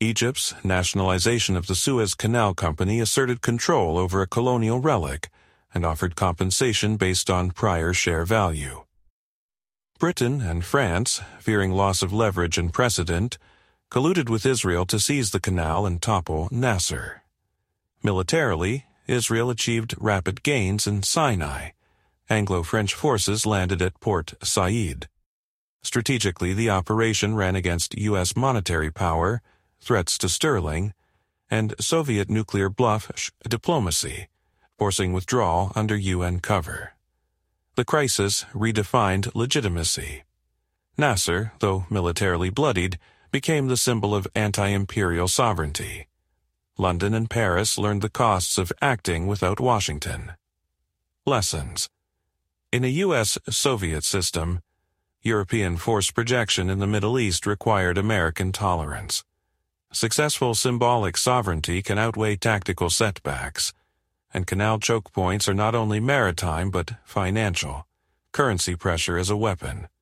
Egypt's nationalization of the Suez Canal Company asserted control over a colonial relic and offered compensation based on prior share value. Britain and France, fearing loss of leverage and precedent, colluded with Israel to seize the canal and topple Nasser. Militarily, Israel achieved rapid gains in Sinai. Anglo-French forces landed at Port Said. Strategically, the operation ran against U.S. monetary power, threats to sterling, and Soviet nuclear bluff diplomacy, forcing withdrawal under UN cover. The crisis redefined legitimacy. Nasser, though militarily bloodied, became the symbol of anti-imperial sovereignty. London and Paris learned the costs of acting without Washington. Lessons. In a U.S.-Soviet system, European force projection in the Middle East required American tolerance. Successful symbolic sovereignty can outweigh tactical setbacks, and canal choke points are not only maritime but financial. Currency pressure is a weapon.